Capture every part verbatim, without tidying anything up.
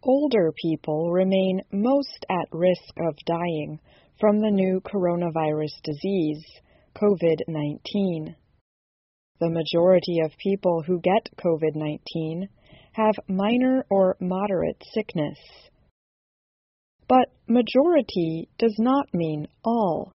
Older people remain most at risk of dying from the new coronavirus disease, COVID nineteen. The majority of people who get COVID nineteen have minor or moderate sickness. But majority does not mean all.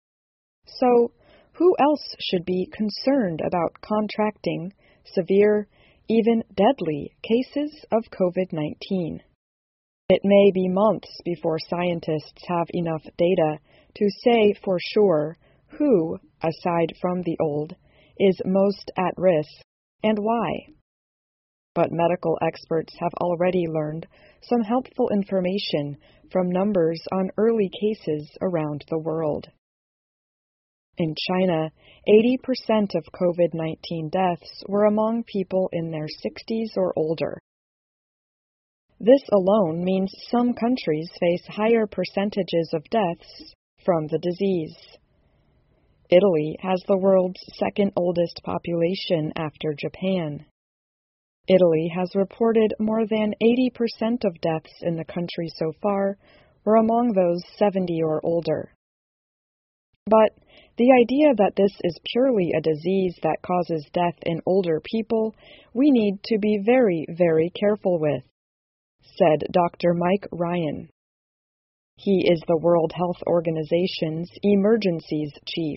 So, who else should be concerned about contracting severe, even deadly cases of COVID nineteen? It may be months before scientists have enough data to say for sure who, aside from the old, is most at risk and why. But medical experts have already learned some helpful information from numbers on early cases around the world. In China, eighty percent of COVID nineteen deaths were among people in their sixties or older. This alone means some countries face higher percentages of deaths from the disease. Italy has the world's second oldest population after Japan. Italy has reported more than eighty percent of deaths in the country so far were among those seventy or older. But the idea that this is purely a disease that causes death in older people, we need to be very, very careful with, said Doctor Mike Ryan. He is the World Health Organization's emergencies chief.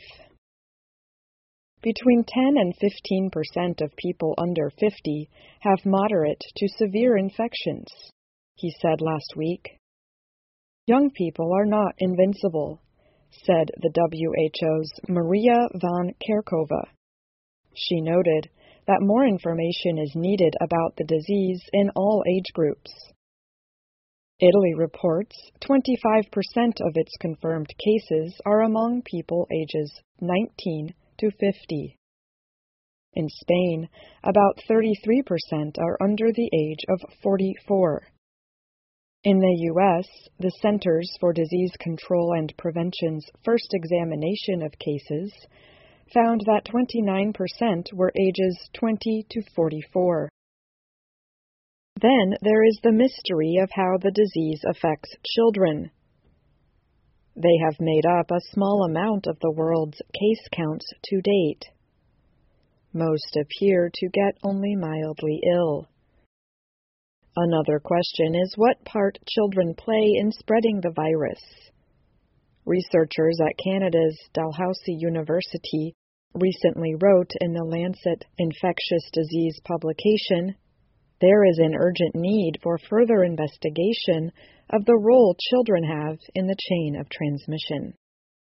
Between ten and fifteen percent of people under fifty have moderate to severe infections, he said last week. Young people are not invincible, said the W H O's Maria von Kerkhove. She noted that more information is needed about the disease in all age groups. Italy reports twenty-five percent of its confirmed cases are among people ages nineteen to fifty. In Spain, about thirty-three percent are under the age of forty-four. In the U S, the Centers for Disease Control and Prevention's first examination of cases found that twenty-nine percent were ages twenty to forty-four. Then there is the mystery of how the disease affects children. They have made up a small amount of the world's case counts to date. Most appear to get only mildly ill. Another question is what part children play in spreading the virus. Researchers at Canada's Dalhousie University recently wrote in the Lancet Infectious Disease publication, "There is an urgent need for further investigation of the role children have in the chain of transmission."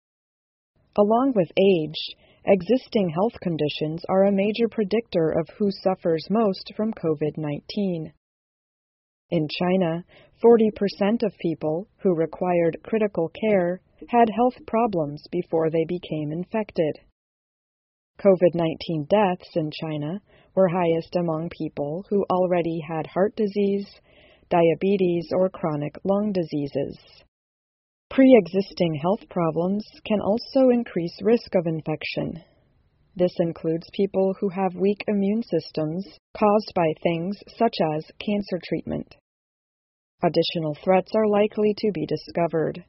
Along with age, existing health conditions are a major predictor of who suffers most from COVID nineteen. In China, forty percent of people who required critical care had health problems before they became infected. COVID nineteen deaths in China were highest among people who already had heart disease, diabetes, or chronic lung diseases. Pre-existing health problems can also increase risk of infection. This includes people who have weak immune systems caused by things such as cancer treatment. Additional threats are likely to be discovered.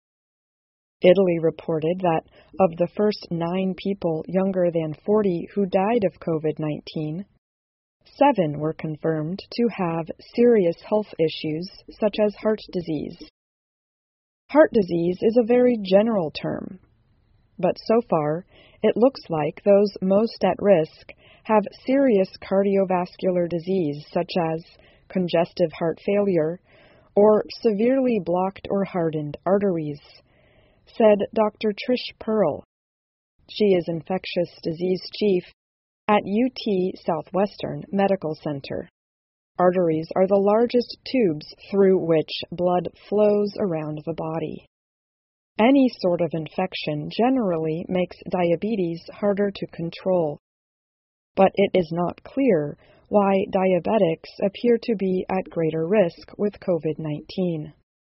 Italy reported that of the first nine people younger than forty who died of COVID nineteen, seven were confirmed to have serious health issues such as heart disease. Heart disease is a very general term, but so far it looks like those most at risk have serious cardiovascular disease such as congestive heart failure or severely blocked or hardened arteries, said Doctor Trish Pearl. She is infectious disease chief at U T Southwestern Medical Center. Arteries are the largest tubes through which blood flows around the body. Any sort of infection generally makes diabetes harder to control, but it is not clear why diabetics appear to be at greater risk with COVID nineteen.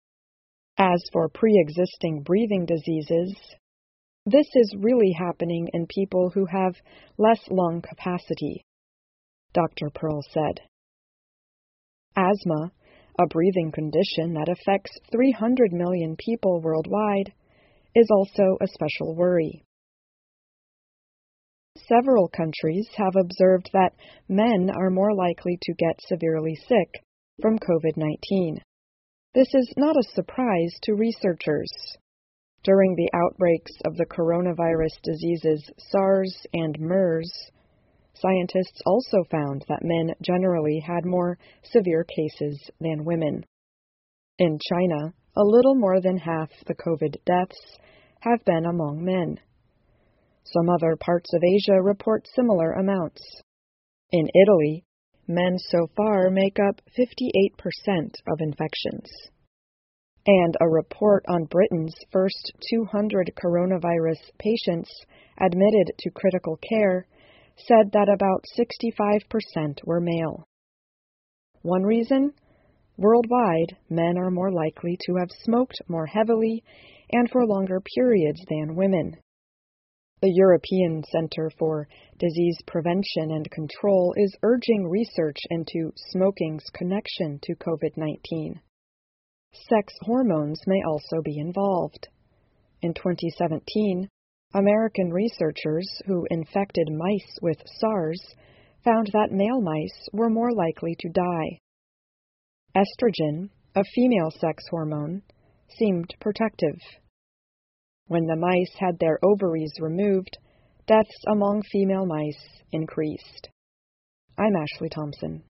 As for pre-existing breathing diseases, this is really happening in people who have less lung capacity, Doctor Pearl said. Asthma, a breathing condition that affects three hundred million people worldwide, is also a special worry. Several countries have observed that men are more likely to get severely sick from COVID nineteen. This is not a surprise to researchers. During the outbreaks of the coronavirus diseases SARS and MERS, scientists also found that men generally had more severe cases than women. In China, a little more than half the COVID deaths have been among men. Some other parts of Asia report similar amounts. In Italy, men so far make up fifty-eight percent of infections. And a report on Britain's first two hundred coronavirus patients admitted to critical care said that about sixty-five percent were male. One reason? Worldwide, men are more likely to have smoked more heavily and for longer periods than women. The European Center for Disease Prevention and Control is urging research into smoking's connection to COVID nineteen. Sex hormones may also be involved. In twenty seventeen, American researchers who infected mice with SARS found that male mice were more likely to die. Estrogen, a female sex hormone, seemed protective. When the mice had their ovaries removed, deaths among female mice increased. I'm Ashley Thompson.